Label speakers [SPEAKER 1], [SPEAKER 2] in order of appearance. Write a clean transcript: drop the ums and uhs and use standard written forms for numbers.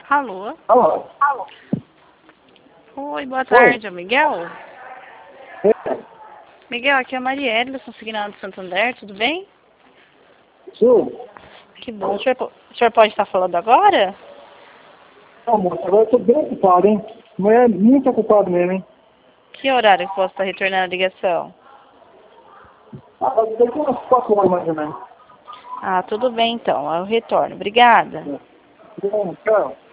[SPEAKER 1] Alô?
[SPEAKER 2] Alô?
[SPEAKER 1] Oi, boa tarde,
[SPEAKER 2] Oi.
[SPEAKER 1] é o Miguel?
[SPEAKER 2] É.
[SPEAKER 1] Miguel, aqui é a Marielle, da Consignado de Santander, tudo bem?
[SPEAKER 2] Sim.
[SPEAKER 1] Que bom. O senhor pode estar falando agora?
[SPEAKER 2] Não, moça, agora eu tô bem ocupado, hein? Não é muito ocupado mesmo, hein?
[SPEAKER 1] Que horário que posso estar retornando a ligação?
[SPEAKER 2] Daqui umas 4 horas mais ou menos.
[SPEAKER 1] Ah, tudo bem então, eu retorno. Obrigada.
[SPEAKER 2] Bom, tchau.